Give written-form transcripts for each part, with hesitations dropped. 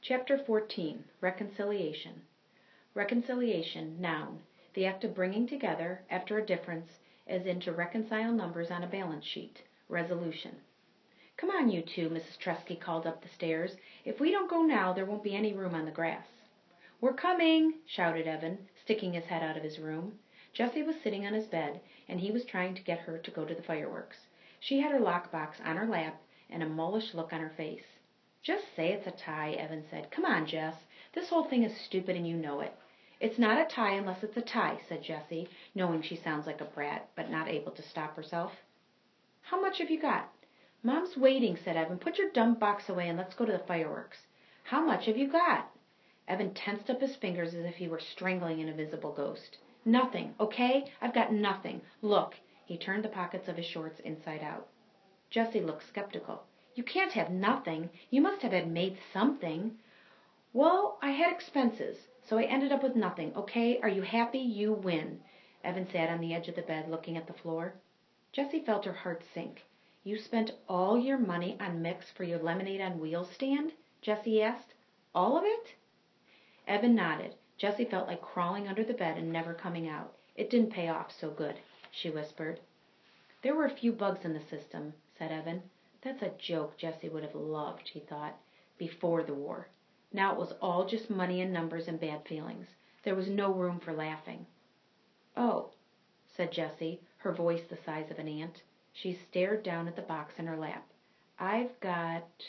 Chapter 14. Reconciliation. Reconciliation, noun. The act of bringing together, after a difference, as in to reconcile numbers on a balance sheet. Resolution. "Come on, you two," Mrs. Tresky called up the stairs. "If we don't go now, there won't be any room on the grass." "We're coming," shouted Evan, sticking his head out of his room. Jessie was sitting on his bed, and he was trying to get her to go to the fireworks. She had her lockbox on her lap and a mullish look on her face. "Just say it's a tie," Evan said. "Come on, Jess. This whole thing is stupid and you know it." "It's not a tie unless it's a tie," said Jessie, knowing she sounds like a brat, but not able to stop herself. "How much have you got?" "Mom's waiting," said Evan. "Put your dumb box away and let's go to the fireworks." "How much have you got?" Evan tensed up his fingers as if he were strangling an invisible ghost. "Nothing, okay? I've got nothing. Look." He turned the pockets of his shorts inside out. Jessie looked skeptical. "You can't have nothing. You must have had made something." "Well, I had expenses, so I ended up with nothing, okay? Are you happy? You win." Evan sat on the edge of the bed looking at the floor. Jessie felt her heart sink. "You spent all your money on mix for your lemonade on wheels stand?" Jessie asked. "All of it?" Evan nodded. Jessie felt like crawling under the bed and never coming out. "It didn't pay off so good," she whispered. "There were a few bugs in the system," said Evan. That's a joke Jessie would have loved, he thought, before the war. Now it was all just money and numbers and bad feelings. There was no room for laughing. "Oh," said Jessie, her voice the size of an ant. She stared down at the box in her lap. "I've got—"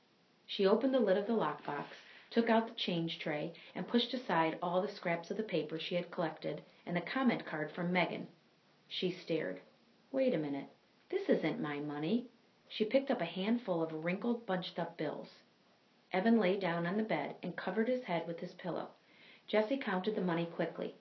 She opened the lid of the lockbox, took out the change tray, and pushed aside all the scraps of the paper she had collected and the comment card from Megan. She stared. "Wait a minute. This isn't my money." She picked up a handful of wrinkled, bunched-up bills. Evan lay down on the bed and covered his head with his pillow. Jessie counted the money quickly.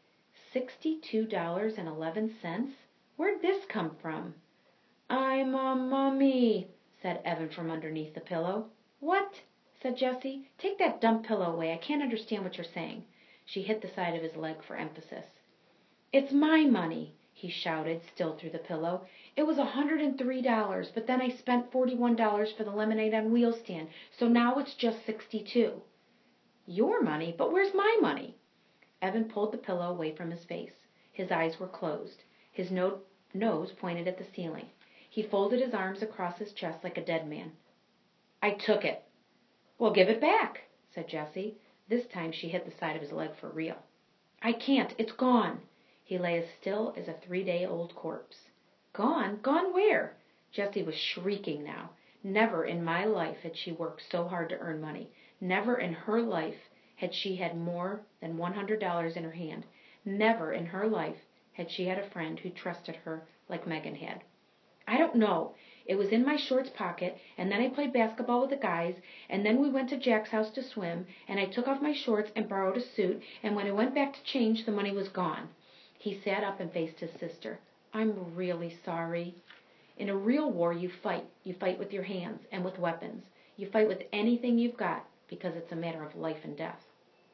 $62.11? Where'd this come from? "I'm a mummy," said Evan from underneath the pillow. "What?" said Jessie. "Take that dumb pillow away. I can't understand what you're saying." She hit the side of his leg for emphasis. "It's my money," he shouted, still through the pillow. "It was $103, but then I spent $41 for the lemonade on wheel stand, so now it's just $62. "Your money? But where's my money?" Evan pulled the pillow away from his face. His eyes were closed. His nose pointed at the ceiling. He folded his arms across his chest like a dead man. "I took it." "Well, give it back," said Jessie. This time she hit the side of his leg for real. "I can't. It's gone." He lay as still as a 3-day-old corpse. "Gone? Gone where?" Jessie was shrieking now. Never in my life had she worked so hard to earn money. Never in her life had she had more than $100 in her hand. Never in her life had she had a friend who trusted her like Megan had. "I don't know. It was in my shorts pocket, and then I played basketball with the guys, and then we went to Jack's house to swim, and I took off my shorts and borrowed a suit, and when I went back to change, the money was gone." He sat up and faced his sister. "I'm really sorry." In a real war, you fight. You fight with your hands and with weapons. You fight with anything you've got because it's a matter of life and death.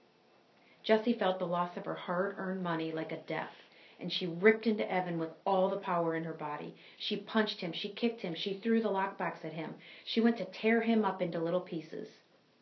Jessie felt the loss of her hard-earned money like a death, and she ripped into Evan with all the power in her body. She punched him, she kicked him, she threw the lockbox at him. She went to tear him up into little pieces.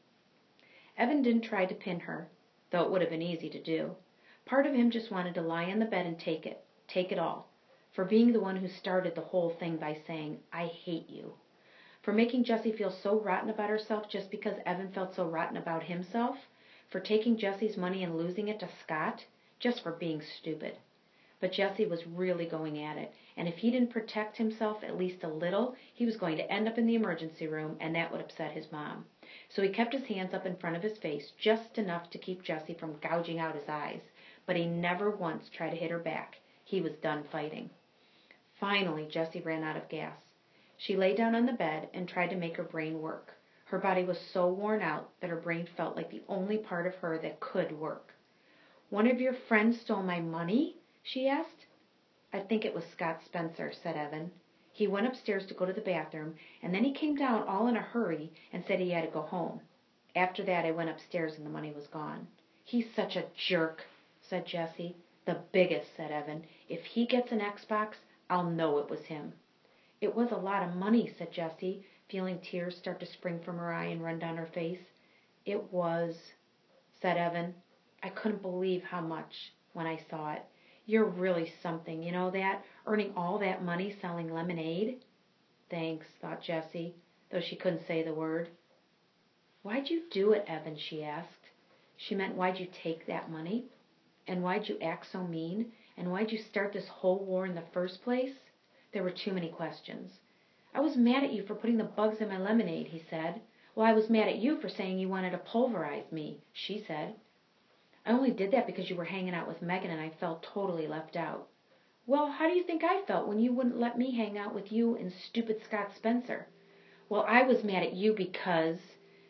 Evan didn't try to pin her, though it would have been easy to do. Part of him just wanted to lie on the bed and take it all, for being the one who started the whole thing by saying, "I hate you," for making Jessie feel so rotten about herself just because Evan felt so rotten about himself, for taking Jessie's money and losing it to Scott, just for being stupid. But Jessie was really going at it, and if he didn't protect himself at least a little, he was going to end up in the emergency room, and that would upset his mom. So he kept his hands up in front of his face, just enough to keep Jessie from gouging out his eyes, but he never once tried to hit her back. He was done fighting. Finally, Jessie ran out of gas. She lay down on the bed and tried to make her brain work. Her body was so worn out that her brain felt like the only part of her that could work. "One of your friends stole my money?" she asked. "I think it was Scott Spencer," said Evan. "He went upstairs to go to the bathroom, and then he came down all in a hurry and said he had to go home. After that, I went upstairs and the money was gone." "He's such a jerk," said Jessie. "The biggest," said Evan. "If he gets an Xbox, I'll know it was him." "It was a lot of money," said Jessie, feeling tears start to spring from her eye and run down her face. It was, said Evan. I couldn't believe how much when I saw it. You're really something, you know that? Earning all that money selling lemonade? Thanks, thought Jessie, though she couldn't say the word. Why'd you do it, Evan, she asked. She meant why'd you take that money? And why'd you act so mean? And why'd you start this whole war in the first place? There were too many questions. I was mad at you for putting the bugs in my lemonade, he said. Well, I was mad at you for saying you wanted to pulverize me, she said. I only did that because you were hanging out with Megan and I felt totally left out. Well, how do you think I felt when you wouldn't let me hang out with you and stupid Scott Spencer? Well, I was mad at you because...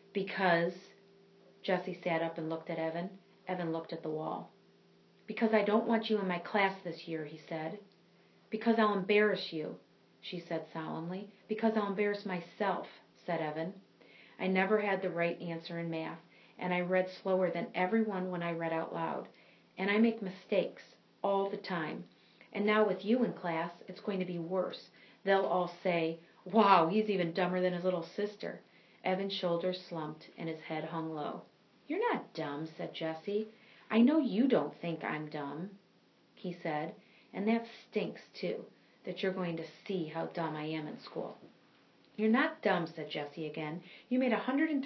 Jessie sat up and looked at Evan. Evan looked at the wall. Because I don't want you in my class this year, he said. Because I'll embarrass you, she said solemnly. Because I'll embarrass myself, said Evan. I never had the right answer in math, and I read slower than everyone when I read out loud. And I make mistakes all the time. And now with you in class, it's going to be worse. They'll all say, wow, he's even dumber than his little sister. Evan's shoulders slumped and his head hung low. You're not dumb, said Jessie. I know you don't think I'm dumb, he said, and that stinks, too, that you're going to see how dumb I am in school. You're not dumb, said Jessie again. You made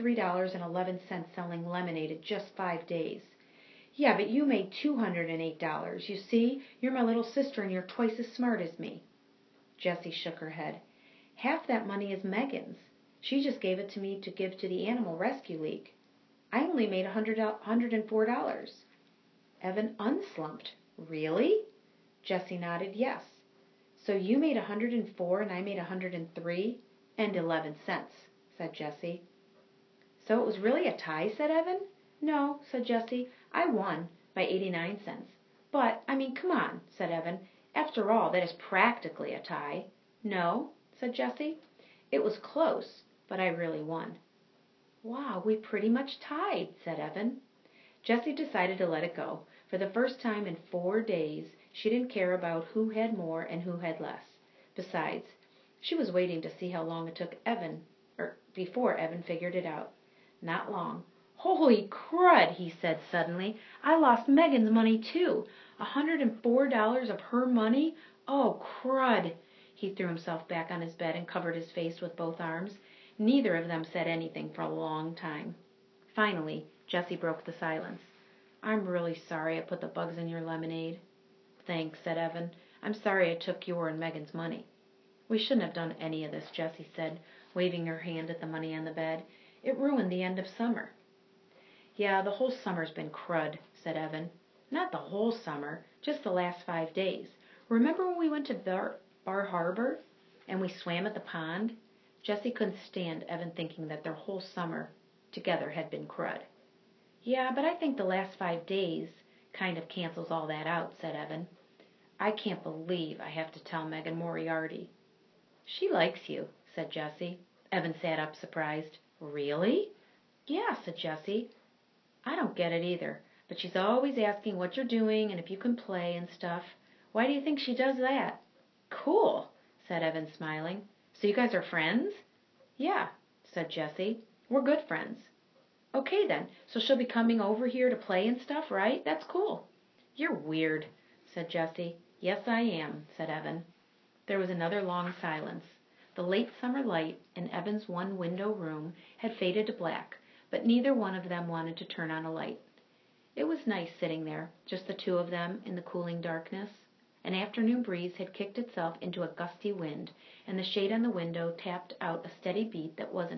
$103.11 selling lemonade in just 5 days. Yeah, but you made $208. You see, you're my little sister and you're twice as smart as me. Jessie shook her head. Half that money is Megan's. She just gave it to me to give to the Animal Rescue League. I only made $104. Evan unslumped. Really? Jessie nodded yes. So you made $104 and I made $103.11, said Jessie. So it was really a tie, said Evan. No, said Jessie. I won by 89 cents. But, come on, said Evan. After all, that is practically a tie. No, said Jessie. It was close, but I really won. Wow, we pretty much tied, said Evan. Jessie decided to let it go. For the first time in 4 days, she didn't care about who had more and who had less. Besides, she was waiting to see how long it took before Evan figured it out. Not long. Holy crud, he said suddenly. I lost Megan's money, too. $104 of her money? Oh, crud. He threw himself back on his bed and covered his face with both arms. Neither of them said anything for a long time. Finally, Jessie broke the silence. I'm really sorry I put the bugs in your lemonade. Thanks, said Evan. I'm sorry I took your and Megan's money. We shouldn't have done any of this, Jessie said, waving her hand at the money on the bed. It ruined the end of summer. Yeah, the whole summer's been crud, said Evan. Not the whole summer, just the last 5 days. Remember when we went to Bar Harbor and we swam at the pond? Jessie couldn't stand Evan thinking that their whole summer together had been crud. Yeah, but I think the last 5 days kind of cancels all that out, said Evan. I can't believe I have to tell Megan Moriarty. She likes you, said Jessie. Evan sat up surprised. Really? Yeah, said Jessie. I don't get it either, but she's always asking what you're doing and if you can play and stuff. Why do you think she does that? Cool, said Evan, smiling. So you guys are friends? Yeah, said Jessie. We're good friends. Okay then, so she'll be coming over here to play and stuff, right? That's cool. You're weird, said Jessie. Yes, I am, said Evan. There was another long silence. The late summer light in Evan's one-window room had faded to black, but neither one of them wanted to turn on a light. It was nice sitting there, just the two of them in the cooling darkness. An afternoon breeze had kicked itself into a gusty wind, and the shade on the window tapped out a steady beat that was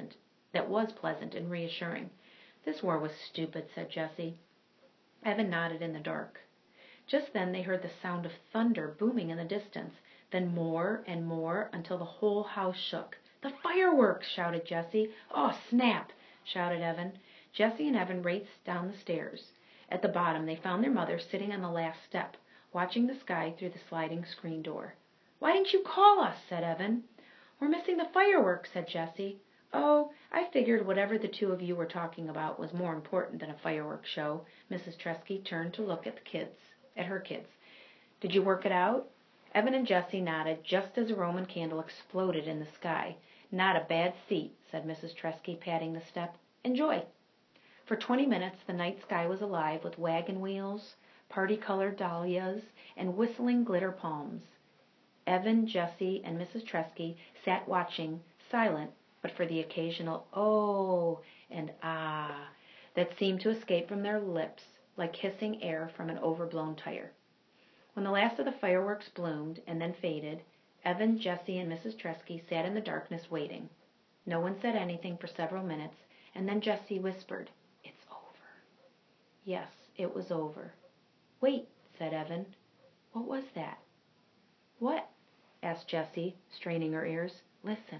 pleasant and reassuring. This war was stupid, said Jessie. Evan nodded in the dark. Just then they heard the sound of thunder booming in the distance, then more and more until the whole house shook. The fireworks! Shouted Jessie. Oh, snap! Shouted Evan. Jessie and Evan raced down the stairs. At the bottom they found their mother sitting on the last step, watching the sky through the sliding screen door. Why didn't you call us? Said Evan. We're missing the fireworks, said Jessie. Oh, I figured whatever the two of you were talking about was more important than a fireworks show. Mrs. Tresky turned to look at her kids. Did you work it out? Evan and Jessie nodded just as a Roman candle exploded in the sky. Not a bad seat, said Mrs. Tresky, patting the step. Enjoy. For 20 minutes the night sky was alive with wagon wheels, party-colored dahlias, and whistling glitter palms. Evan, Jessie, and Mrs. Tresky sat watching, silent but for the occasional "oh" and "ah" that seemed to escape from their lips like hissing air from an overblown tire. When the last of the fireworks bloomed and then faded, Evan, Jessie, and Mrs. Tresky sat in the darkness waiting. No one said anything for several minutes, and then Jessie whispered, "It's over." Yes, it was over. "Wait," said Evan. "What was that?" "What?" asked Jessie, straining her ears. "Listen."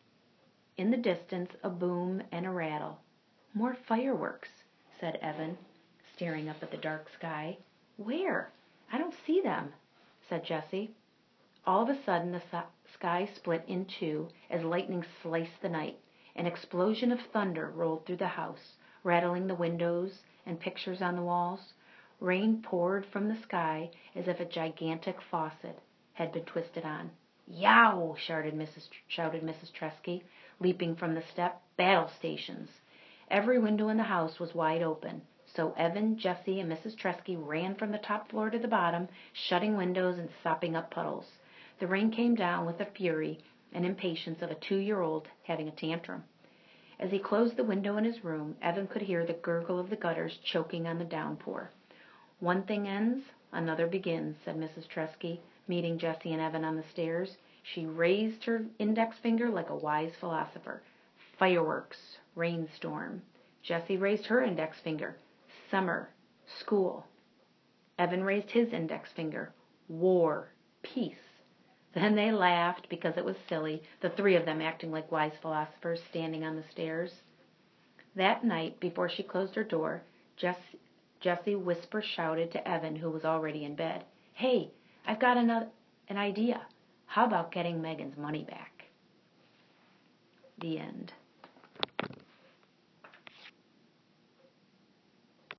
In the distance, a boom and a rattle. "More fireworks," said Evan, staring up at the dark sky. "Where? I don't see them," said Jessie. All of a sudden the sky split in two as lightning sliced the night. An explosion of thunder rolled through the house, rattling the windows and pictures on the walls. Rain poured from the sky as if a gigantic faucet had been twisted on. "Yow!" shouted Mrs. Tresky, leaping from the step. "Battle stations!" Every window in the house was wide open, so Evan, Jessie, and Mrs. Tresky ran from the top floor to the bottom, shutting windows and sopping up puddles. The rain came down with the fury and impatience of a 2-year-old having a tantrum. As he closed the window in his room, Evan could hear the gurgle of the gutters choking on the downpour. "One thing ends, another begins," said Mrs. Tresky, meeting Jessie and Evan on the stairs. She raised her index finger like a wise philosopher. "Fireworks, rainstorm." Jessie raised her index finger. "Summer, school." Evan raised his index finger. "War, peace." Then they laughed because it was silly, the three of them acting like wise philosophers standing on the stairs. That night, before she closed her door, Jessie whisper-shouted to Evan, who was already in bed, "Hey, I've got an idea. How about getting Megan's money back?" The end.